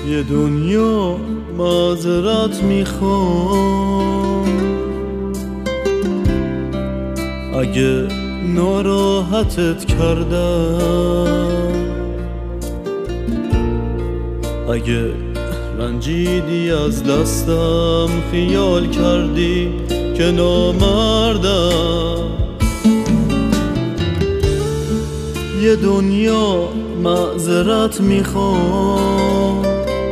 یه دنیا معذرت میخوام اگه ناراحتت کردم، اگه رنجیدی از دستم، خیال کردی که نامردم. یه دنیا معذرت میخوام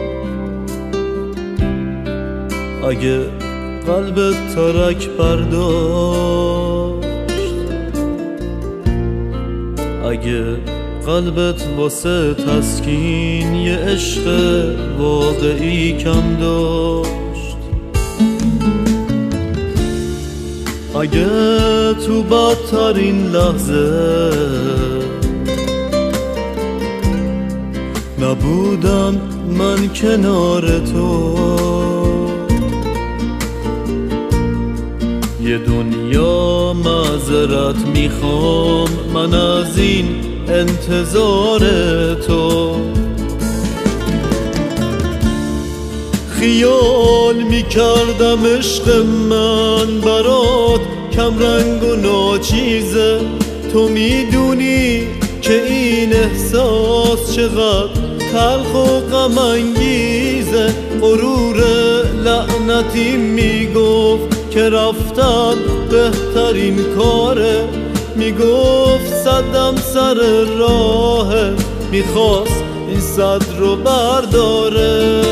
اگه قلبت ترک برداشت، اگه قلبت واسه تسکین یه عشق واقعی کم داشت، اگه تو بدترین لحظه نبودم من کنار تو. یه دنیا معذرت میخوام من از این انتظار تو. خیال میکردم عشق من برات کم رنگ و ناچیزه، تو میدونی که این احساس چقدر تلخ و غم انگیزه. غرور لعنتی میگفت که رفتن بهترین کاره، میگفت صدم سر راهه، میخواست این صد رو برداره.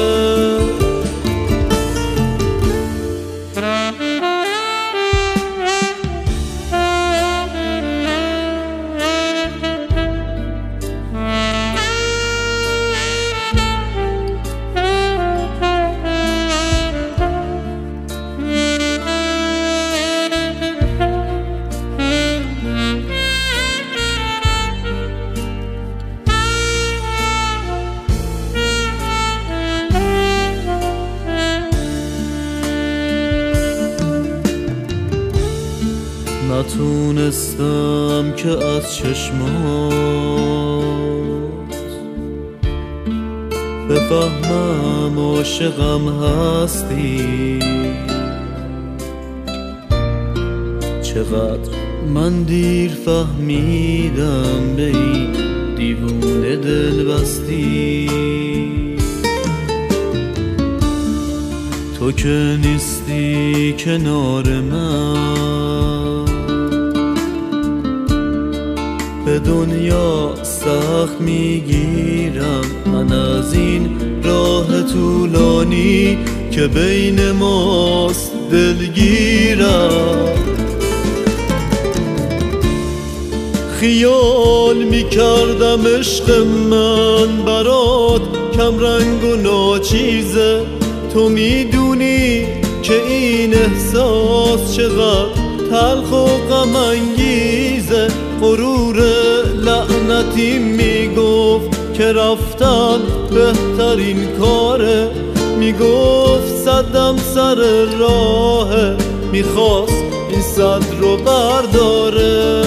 نتونستم که از چشمات بفهمم عاشقم هستی، چقدر من دیر فهمیدم به این دیوونه دل بستی. تو که نیستی کنار من، به دنیا سخت میگیرم من از این راه طولانی که بین ماست دلگیرم. خیال میکردم عشق من برات کم رنگ و ناچیزه، تو میدونی که این احساس چقدر تلخ و غم انگیزه. غرور لعنتی میگفت که رفتن بهترین کاره، میگفت صدم سر راهه، میخواست این صد رو برداره.